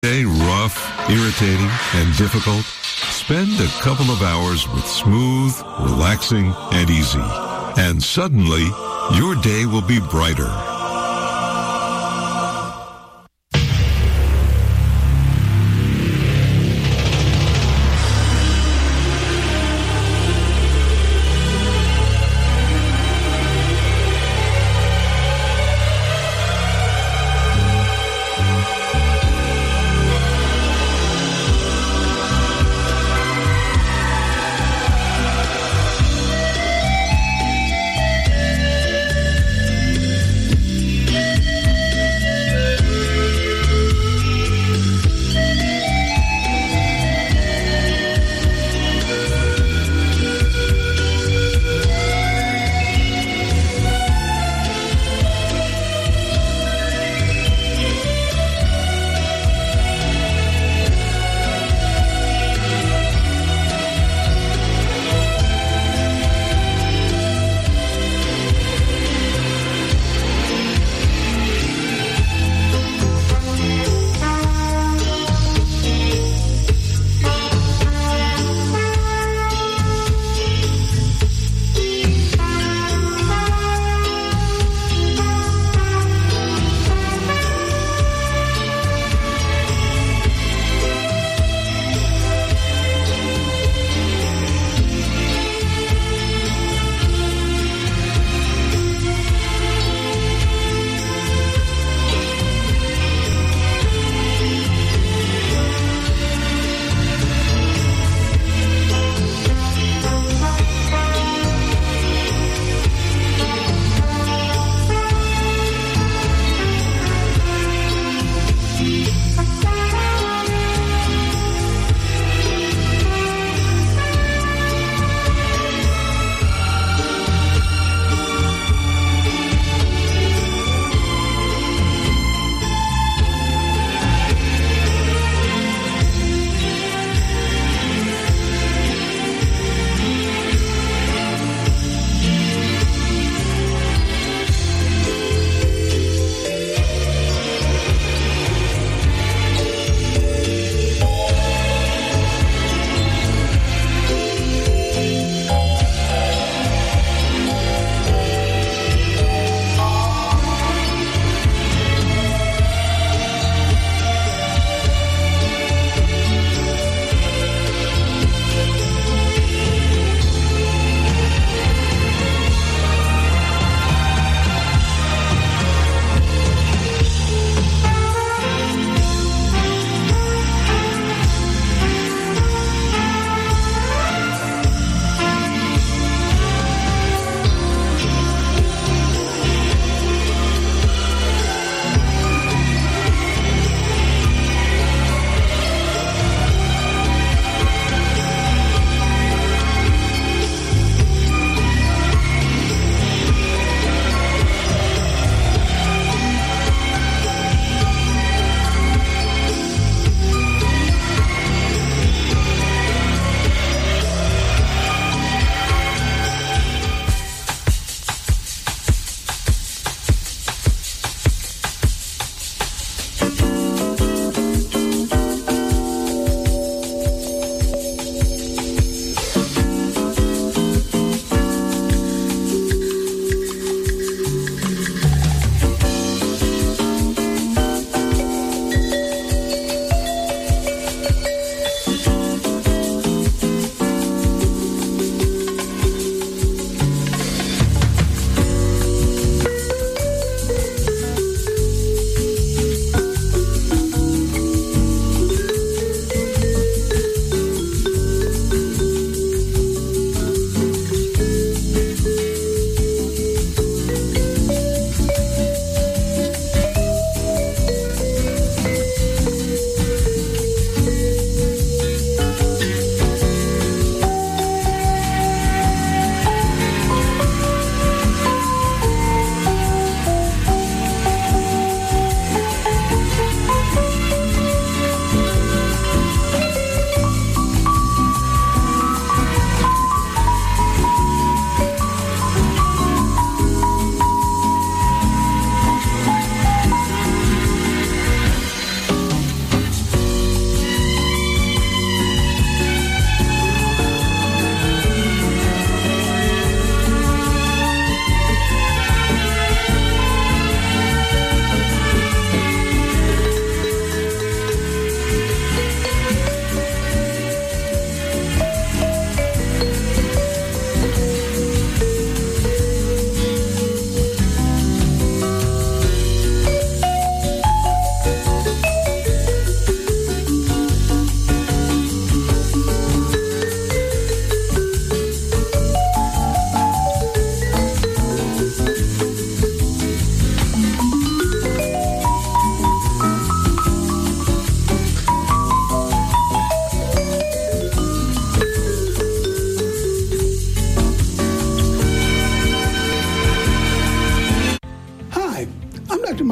Day rough, irritating, and difficult? Spend a couple of hours with smooth, relaxing, and easy. And suddenly, your day will be brighter.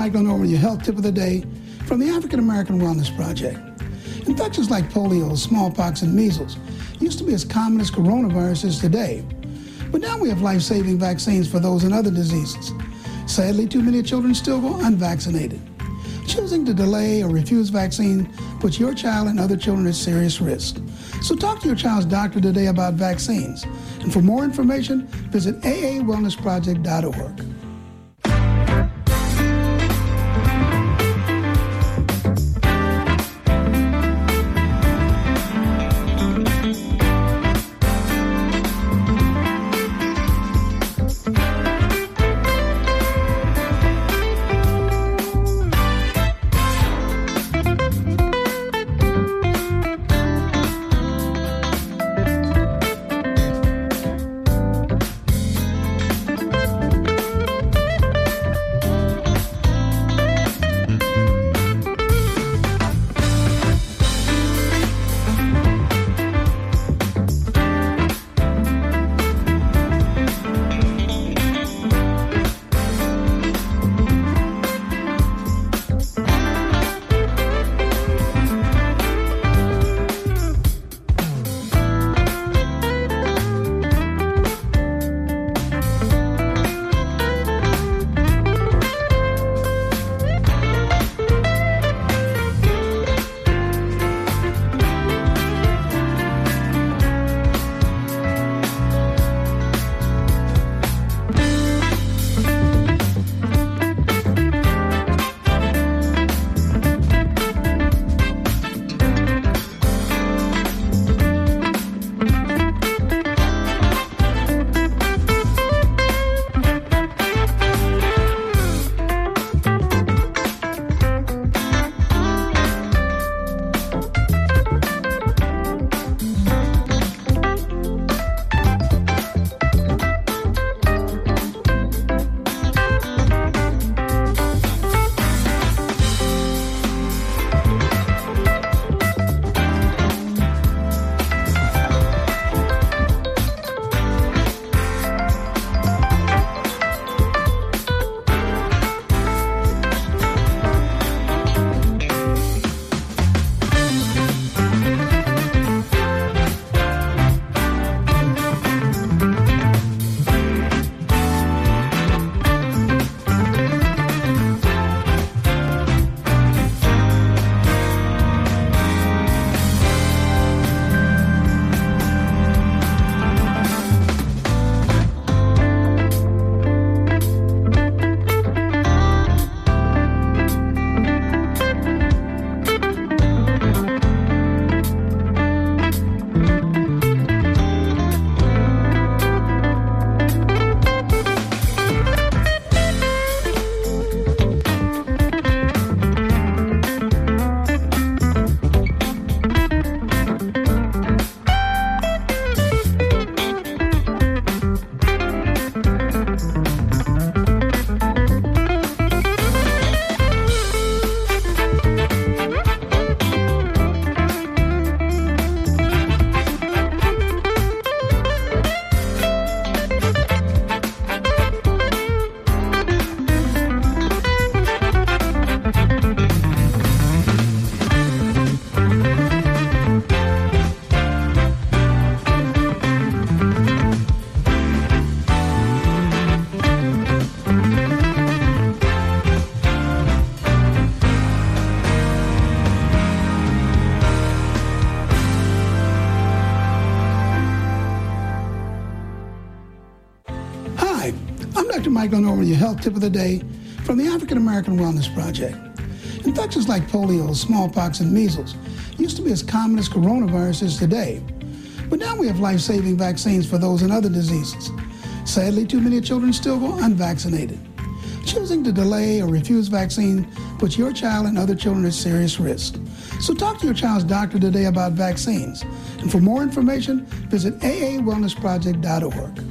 Michael Norman, your health tip of the day from the African American Wellness Project. Infections like polio, smallpox, and measles used to be as common as coronavirus is today. But now we have life-saving vaccines for those and other diseases. Sadly, too many children still go unvaccinated. Choosing to delay or refuse vaccine puts your child and other children at serious risk. So talk to your child's doctor today about vaccines. And for more information, visit aawellnessproject.org. Dr. Michael Norman, your health tip of the day from the African American Wellness Project. Infections like polio, smallpox, and measles used to be as common as coronavirus is today. But now we have life-saving vaccines for those and other diseases. Sadly, too many children still go unvaccinated. Choosing to delay or refuse vaccine puts your child and other children at serious risk. So talk to your child's doctor today about vaccines. And for more information, visit aawellnessproject.org.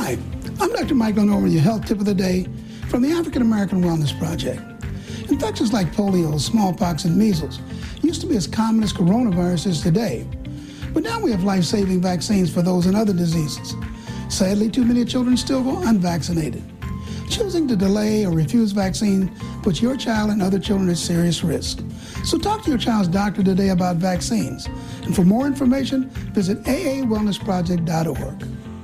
Hi, I'm Dr. Michael Norman, your health tip of the day from the African American Wellness Project. Infections like polio, smallpox, and measles used to be as common as coronaviruses today, but now we have life-saving vaccines for those and other diseases. Sadly, too many children still go unvaccinated. Choosing to delay or refuse vaccine puts your child and other children at serious risk. So talk to your child's doctor today about vaccines. And for more information, visit aawellnessproject.org.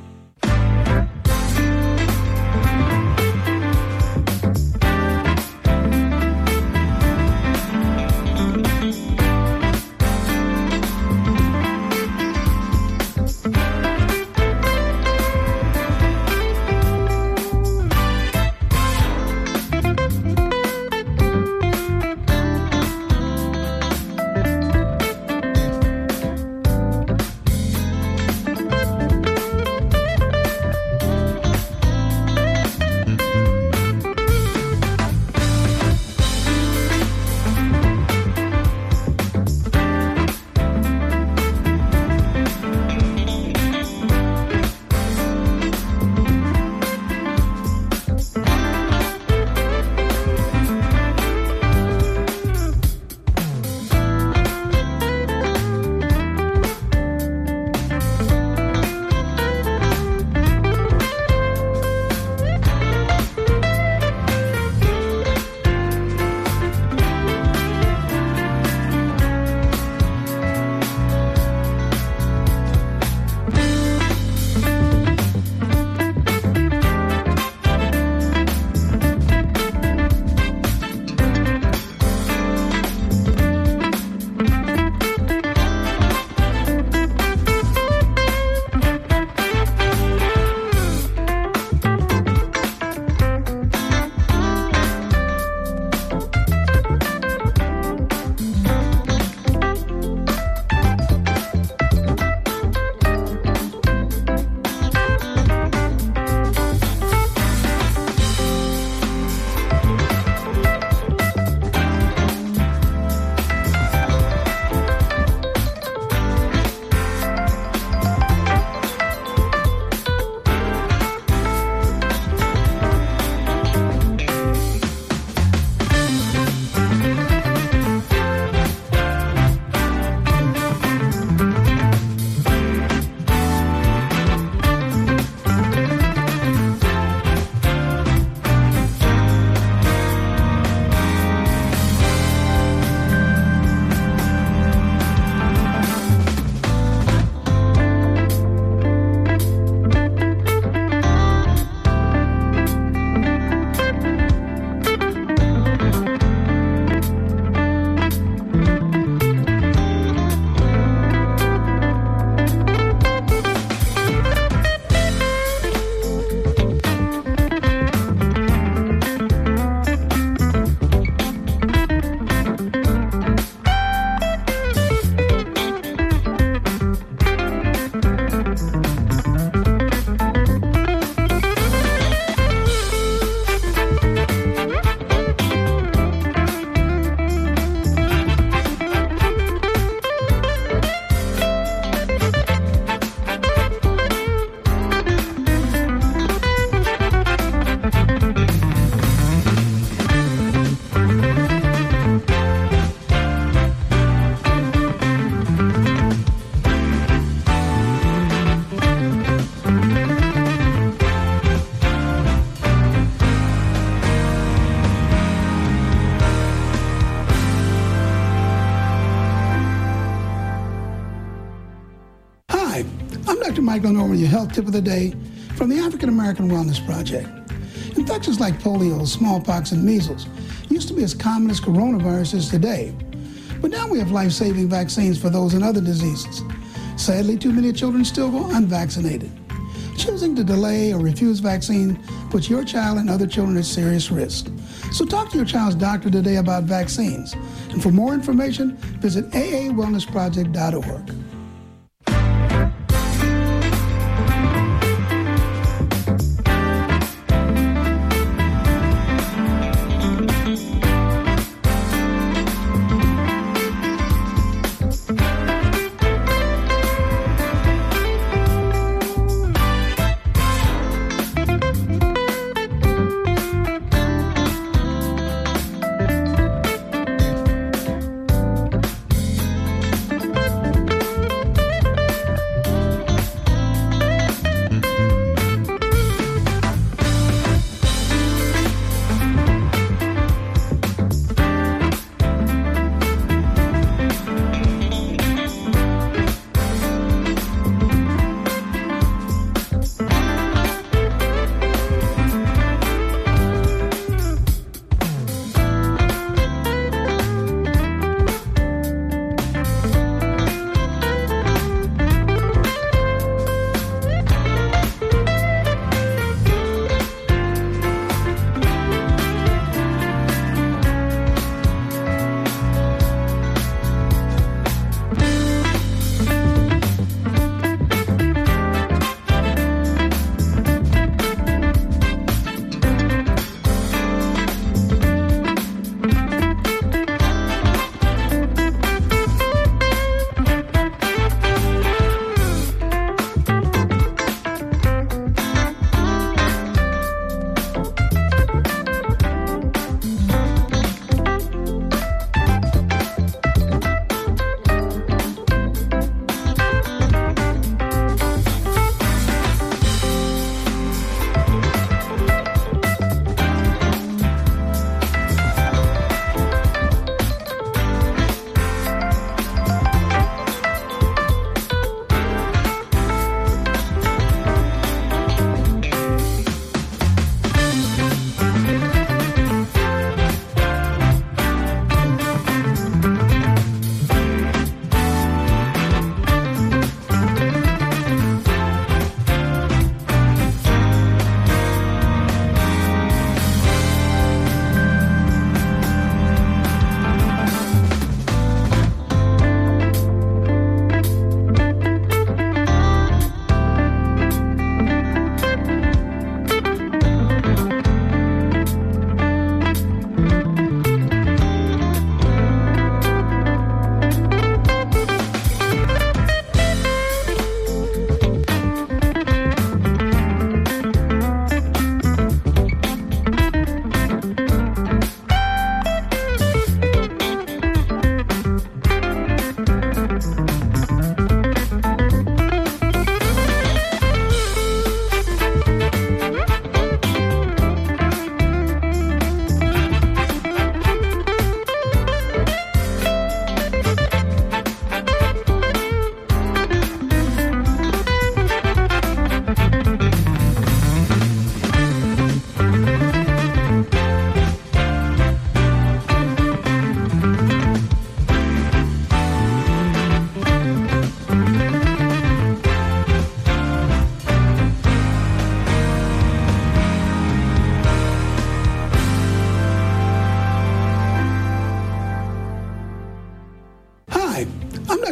Dr. Michael Norman, your health tip of the day from the African American Wellness Project. Infections like polio, smallpox, and measles used to be as common as coronaviruses today, but now we have life-saving vaccines for those and other diseases. Sadly, too many children still go unvaccinated. Choosing to delay or refuse vaccine puts your child and other children at serious risk. So talk to your child's doctor today about vaccines. And for more information, visit aawellnessproject.org.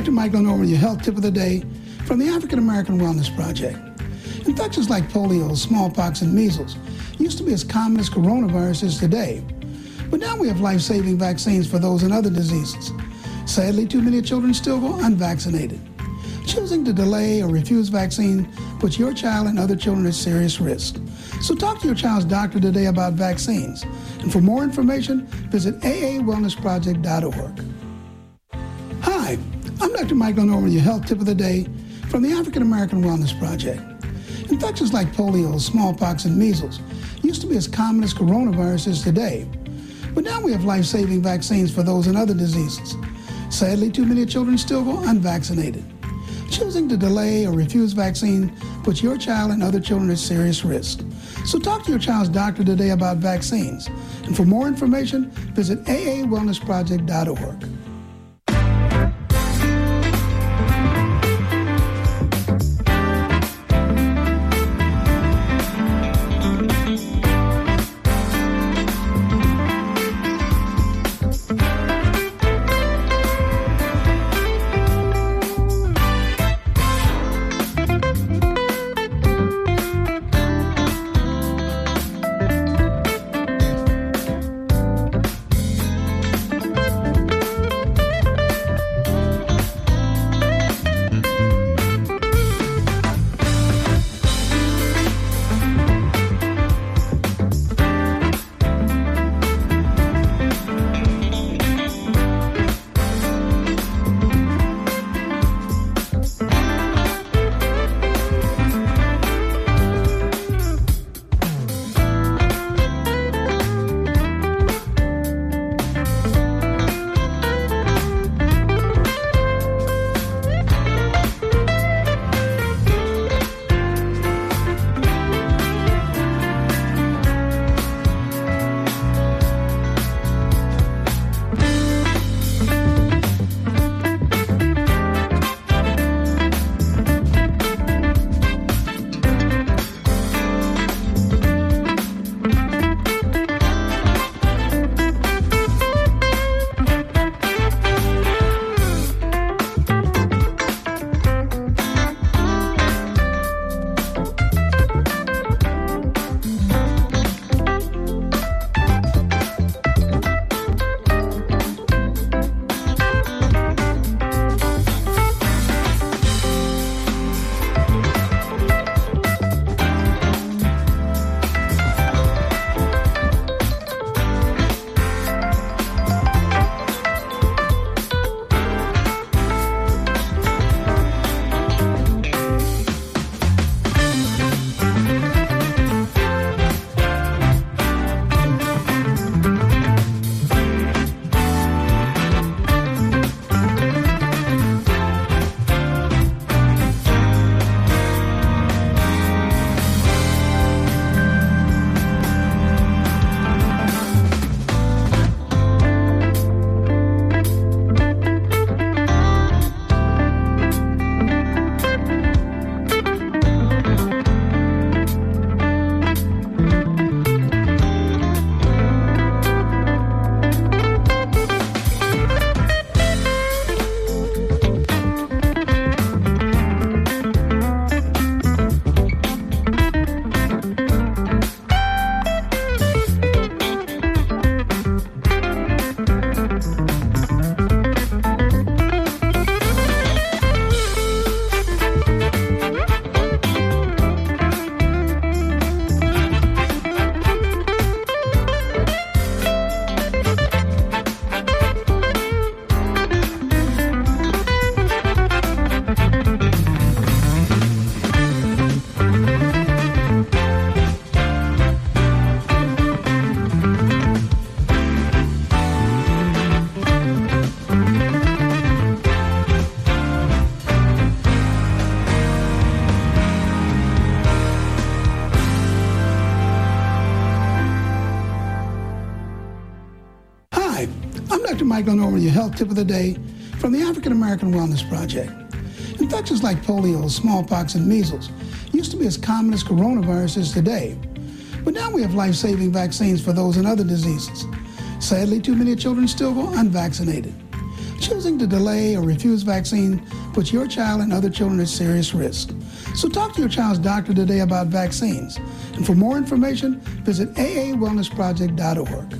Dr. Mike going over your health tip of the day from the African American Wellness Project. Infections like polio, smallpox, and measles used to be as common as coronavirus is today. But now we have life-saving vaccines for those and other diseases. Sadly, too many children still go unvaccinated. Choosing to delay or refuse vaccine puts your child and other children at serious risk. So talk to your child's doctor today about vaccines. And for more information, visit aawellnessproject.org. Hi, I'm Dr. Mike going over your health tip of the day from the African American Wellness Project. Infections like polio, smallpox, and measles used to be as common as coronavirus is today. But now we have life-saving vaccines for those and other diseases. Sadly, too many children still go unvaccinated. Choosing to delay or refuse vaccine puts your child and other children at serious risk. So talk to your child's doctor today about vaccines. And for more information, visit aawellnessproject.org. Dr. Mike going over your health tip of the day from the African American Wellness Project. Infections like polio, smallpox, and measles used to be as common as coronavirus is today. But now we have life-saving vaccines for those and other diseases. Sadly, too many children still go unvaccinated. Choosing to delay or refuse vaccine puts your child and other children at serious risk. So talk to your child's doctor today about vaccines. And for more information, visit aawellnessproject.org.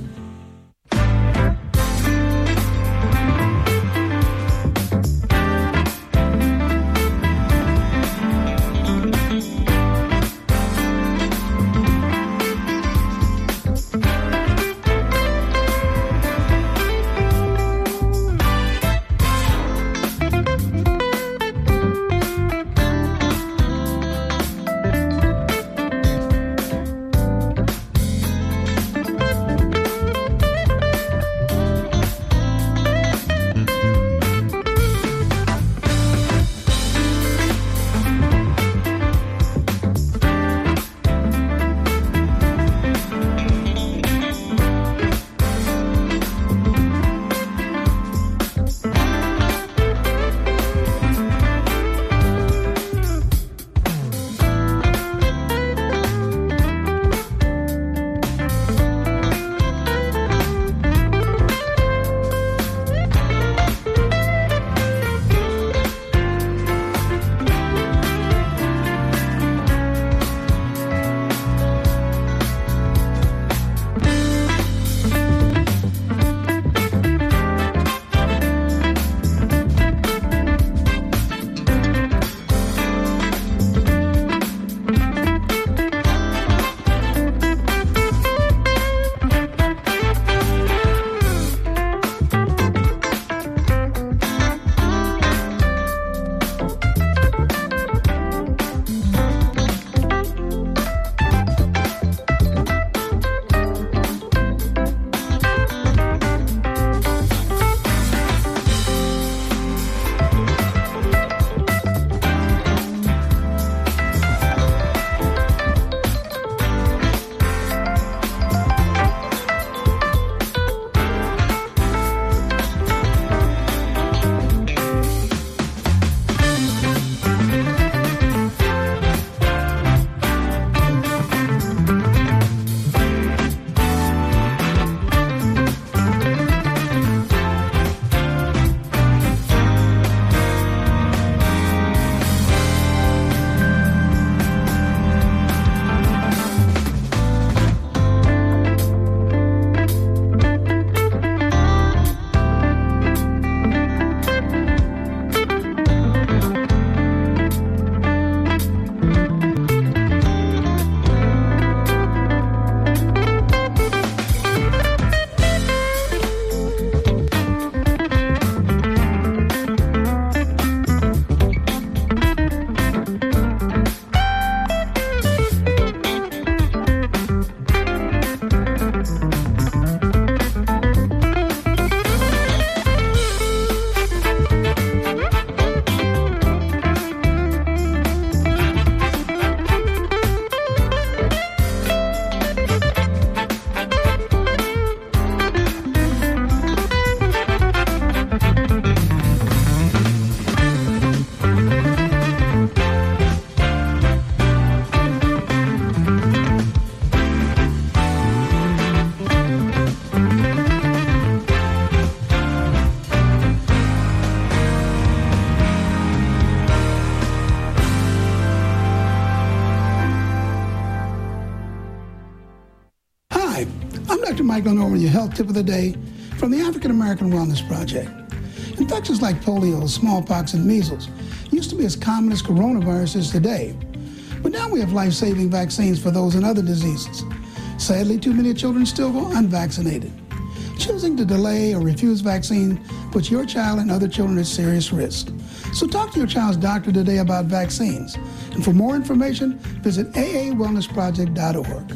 Dr. Michael Norman, your health tip of the day from the African American Wellness Project. Infections like polio, smallpox, and measles used to be as common as coronaviruses today. But now we have life-saving vaccines for those and other diseases. Sadly, too many children still go unvaccinated. Choosing to delay or refuse vaccine puts your child and other children at serious risk. So talk to your child's doctor today about vaccines. And for more information, visit aawellnessproject.org.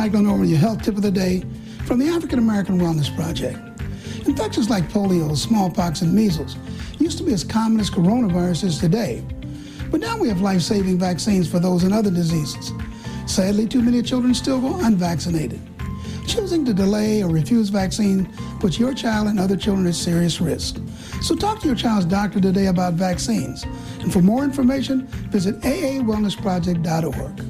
Mike Lenormand, your health tip of the day from the African American Wellness Project. Infections like polio, smallpox, and measles used to be as common as coronaviruses today. But now we have life-saving vaccines for those and other diseases. Sadly, too many children still go unvaccinated. Choosing to delay or refuse vaccine puts your child and other children at serious risk. So talk to your child's doctor today about vaccines. And for more information, visit aawellnessproject.org.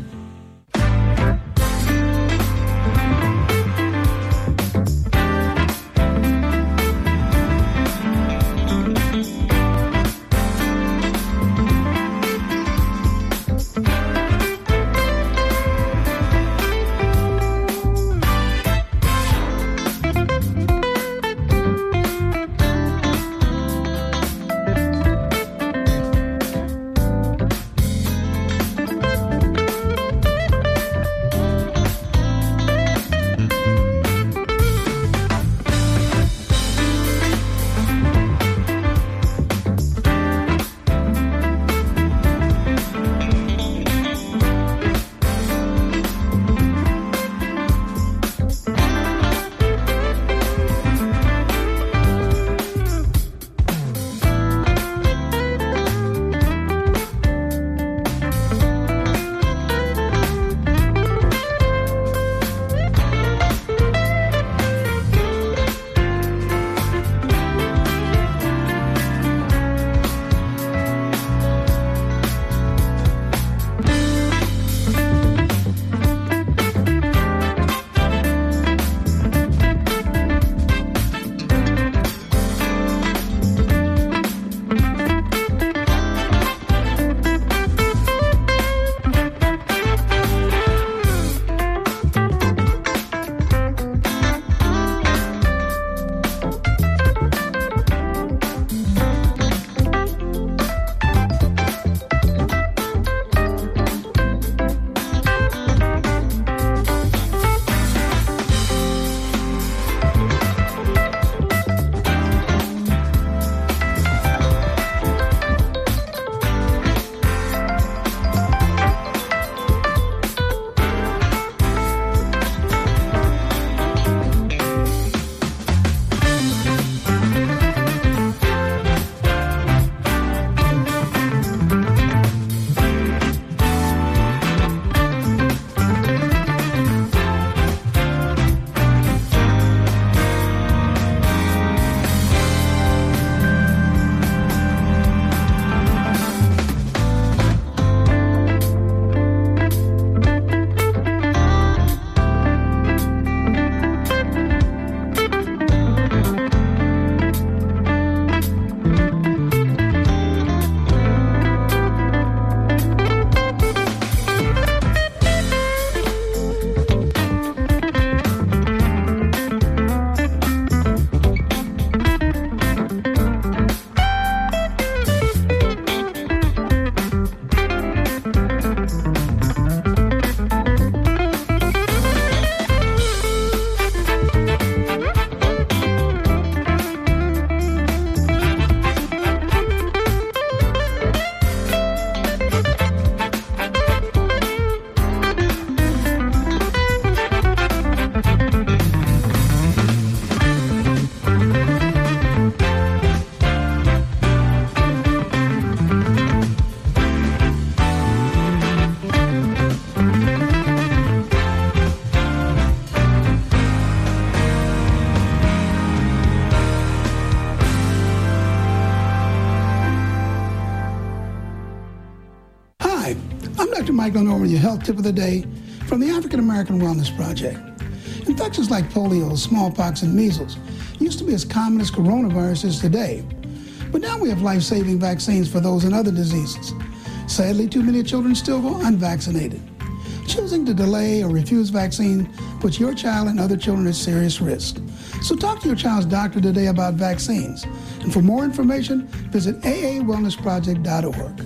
Dr. Mike Lenormand, your health tip of the day from the African American Wellness Project. Infections like polio, smallpox, and measles used to be as common as coronaviruses today. But now we have life-saving vaccines for those and other diseases. Sadly, too many children still go unvaccinated. Choosing to delay or refuse vaccine puts your child and other children at serious risk. So talk to your child's doctor today about vaccines. And for more information, visit aawellnessproject.org.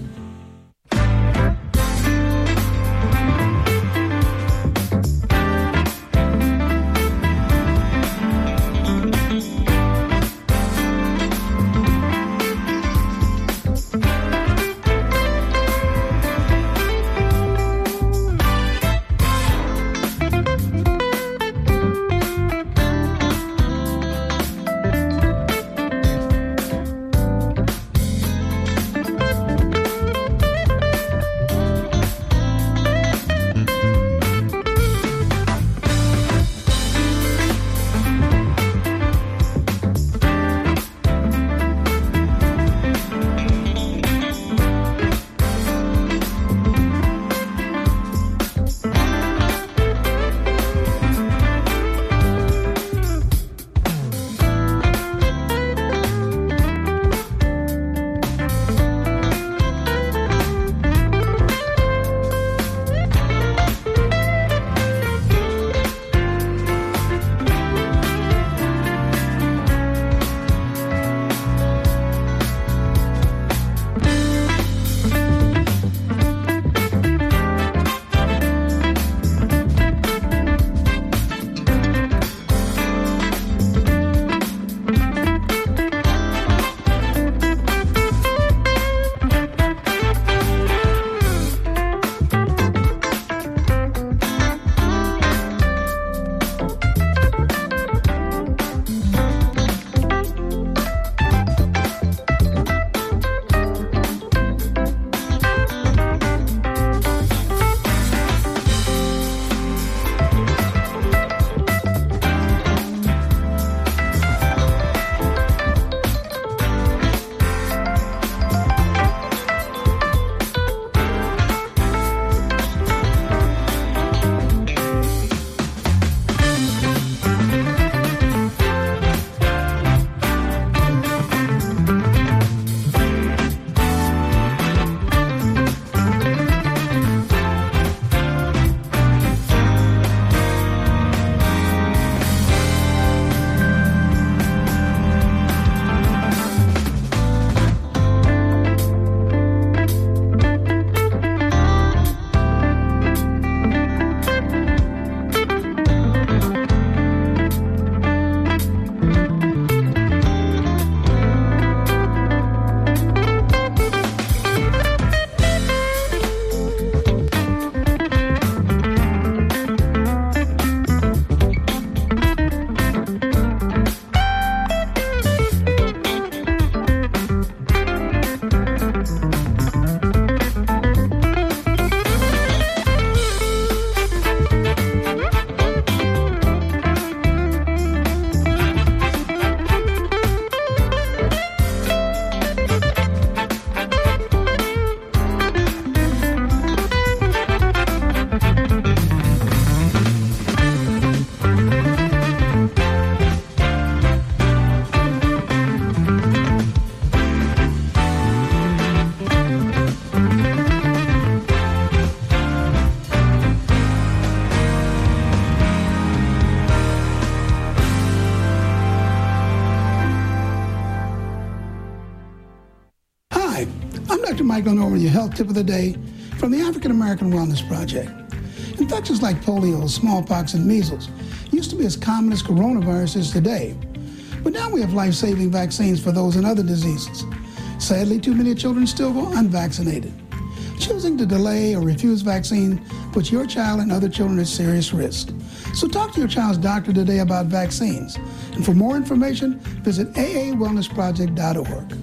Michael Norman, your health tip of the day from the African American Wellness Project. Infections like polio, smallpox, and measles used to be as common as coronavirus is today. But now we have life-saving vaccines for those and other diseases. Sadly, too many children still go unvaccinated. Choosing to delay or refuse vaccine puts your child and other children at serious risk. So talk to your child's doctor today about vaccines. And for more information, visit aawellnessproject.org.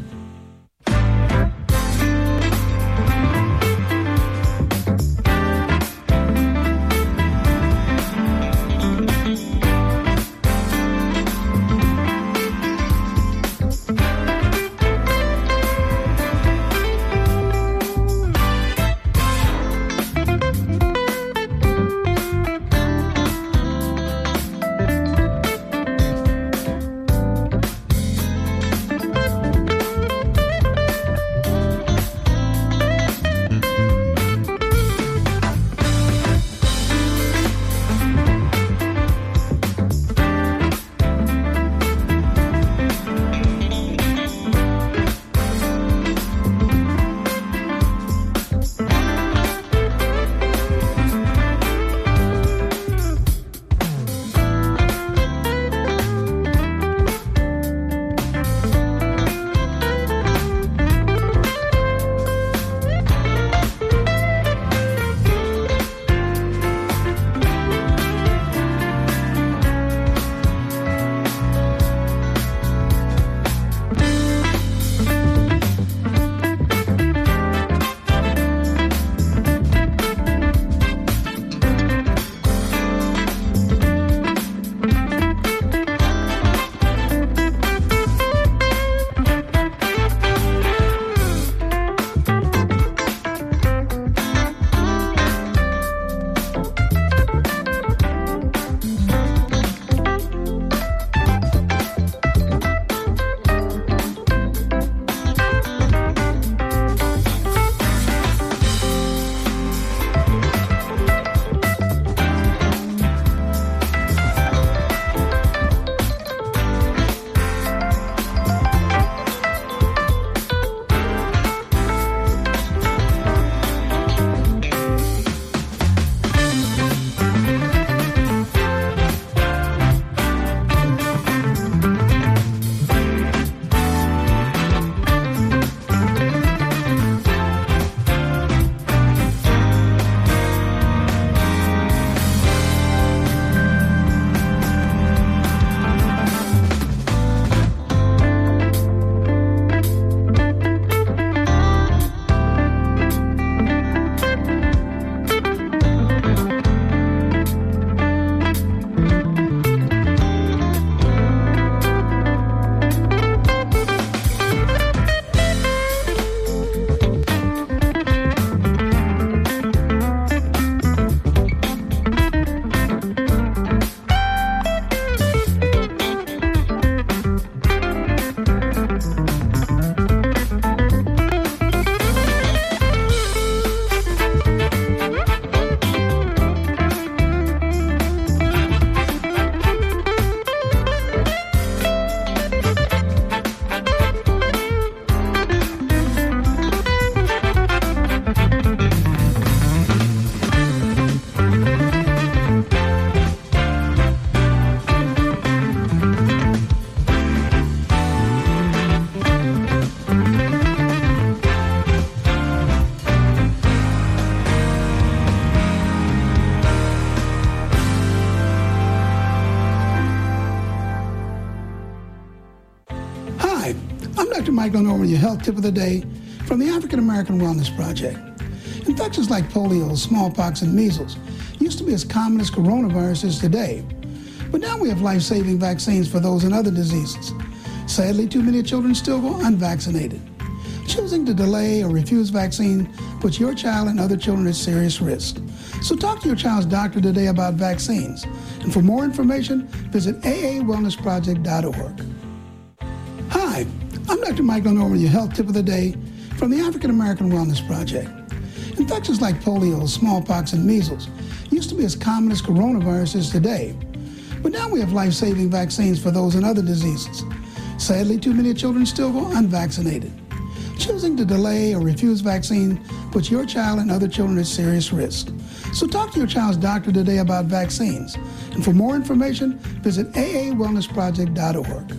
Michael Norman, your health tip of the day from the African American Wellness Project. Infections like polio, smallpox, and measles used to be as common as coronavirus is today. But now we have life-saving vaccines for those and other diseases. Sadly, too many children still go unvaccinated. Choosing to delay or refuse vaccine puts your child and other children at serious risk. So talk to your child's doctor today about vaccines. And for more information, visit aawellnessproject.org. Hi, I'm Dr. Michael Norman, your health tip of the day from the African American Wellness Project. Infections like polio, smallpox, and measles used to be as common as coronavirus is today. But now we have life-saving vaccines for those and other diseases. Sadly, too many children still go unvaccinated. Choosing to delay or refuse vaccine puts your child and other children at serious risk. So talk to your child's doctor today about vaccines. And for more information, visit aawellnessproject.org.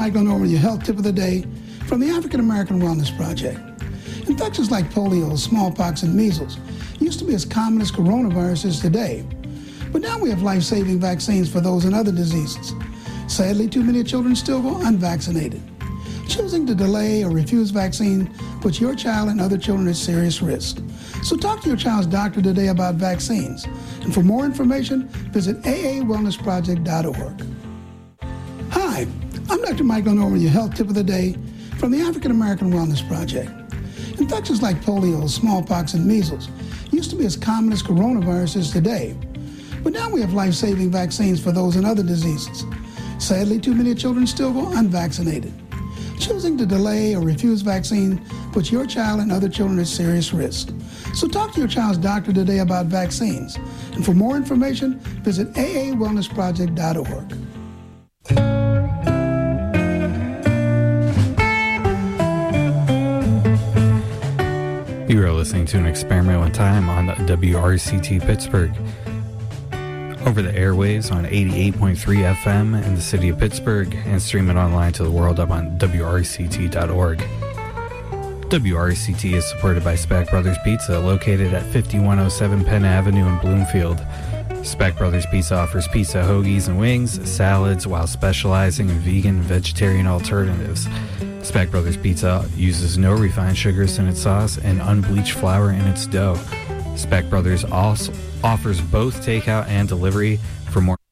Michael Norman, your health tip of the day from the African American Wellness Project. Infections like polio, smallpox, and measles used to be as common as coronavirus is today. But now we have life-saving vaccines for those and other diseases. Sadly, too many children still go unvaccinated. Choosing to delay or refuse vaccine puts your child and other children at serious risk. So talk to your child's doctor today about vaccines. And for more information, visit aawellnessproject.org. Hi, I'm Dr. Michael Norman, your health tip of the day from the African American Wellness Project. Infections like polio, smallpox, and measles used to be as common as coronavirus is today. But now we have life-saving vaccines for those and other diseases. Sadly, too many children still go unvaccinated. Choosing to delay or refuse vaccine puts your child and other children at serious risk. So talk to your child's doctor today about vaccines. And for more information, visit aawellnessproject.org. You are listening to an experiment in time on WRCT Pittsburgh. Over the airwaves on 88.3 FM in the city of Pittsburgh and streaming online to the world up on WRCT.org. WRCT is supported by Speck Brothers Pizza, located at 5107 Penn Avenue in Bloomfield. Speck Brothers Pizza offers pizza, hoagies, and wings, salads, while specializing in vegan and vegetarian alternatives. Speck Brothers Pizza uses no refined sugars in its sauce and unbleached flour in its dough. Speck Brothers also offers both takeout and delivery. For more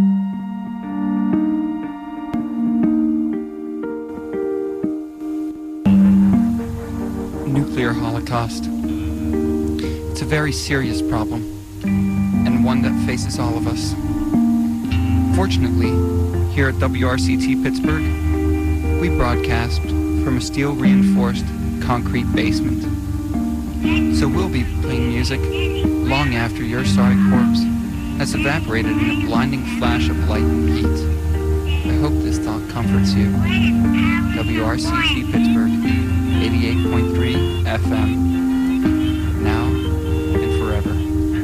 nuclear holocaust. It's a very serious problem, and one that faces all of us. Fortunately, here at WRCT Pittsburgh, we broadcast from a steel-reinforced concrete basement. So we'll be playing music long after your sorry corpse has evaporated in a blinding flash of light and heat. I hope this thought comforts you. WRCT Pittsburgh, 88.3 FM, now and forever.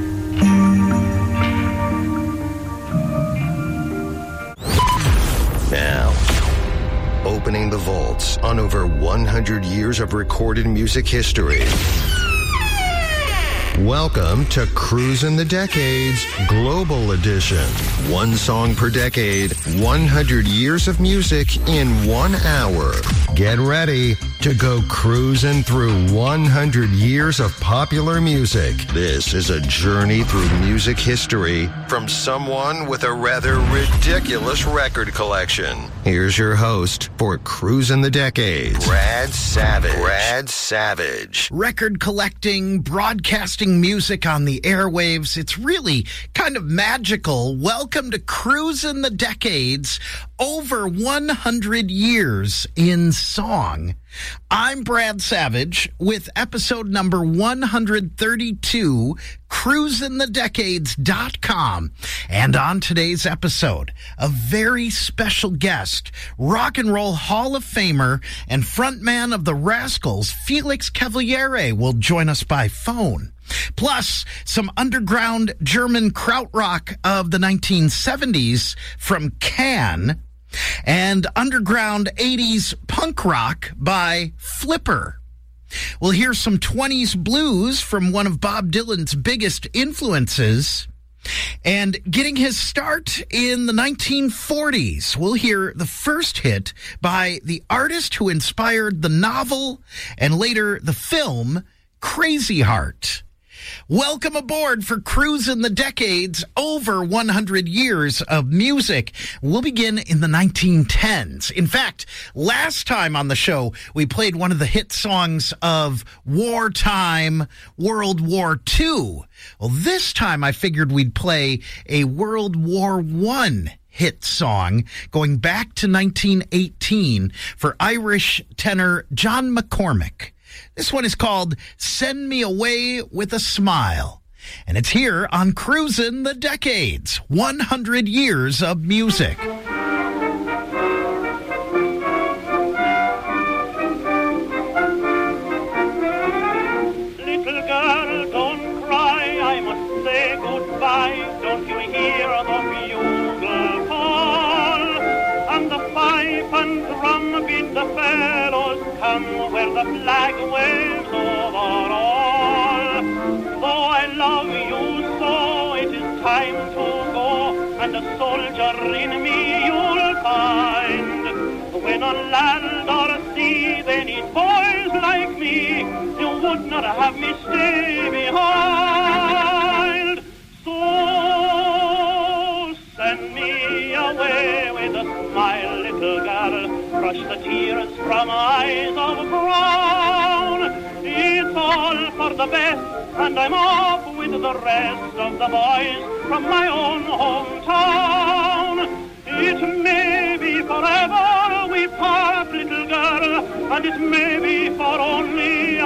Now, opening the vaults on over 100 years of recorded music history. Welcome to Cruisin' the Decades Global Edition. One song per decade, 100 years of music in 1 hour. Get ready to go cruising through 100 years of popular music. This is a journey through music history from someone with a rather ridiculous record collection. Here's your host for Cruisin' the Decades, Brad Savage. Brad Savage. Record collecting, broadcasting music on the airwaves. It's really kind of magical. Welcome to Cruisin' the Decades, over 100 years in song. I'm Brad Savage with episode number 132, cruisinthedecades.com. And on today's episode, a very special guest, Rock and Roll Hall of Famer and frontman of the Rascals, Felix Cavaliere, will join us by phone. Plus, some underground German krautrock of the 1970s from Can, and underground 80s punk rock by Flipper. We'll hear some 20s blues from one of Bob Dylan's biggest influences. And getting his start in the 1940s, we'll hear the first hit by the artist who inspired the novel and later the film Crazy Heart. Welcome aboard for Cruisin' the Decades, over 100 years of music. We'll begin in the 1910s. In fact, last time on the show, we played one of the hit songs of wartime World War II. Well, this time I figured we'd play a World War I hit song going back to 1918 for Irish tenor John McCormick. This one is called Send Me Away with a Smile. And it's here on Cruisin' the Decades, 100 years of music. Little girl, don't cry, I must say goodbye. Don't you hear the bugle call? And the pipe and drum come where the flag waves over all. Though I love you so, it is time to go, and a soldier in me you'll find. When on land or sea they need boys like me, you would not have me stay behind. So send me away with a smile, little girl. Brush the tears from eyes of brown. It's all for the best, and I'm off with the rest of the boys from my own hometown. It may be forever we part, little girl, and it may be for only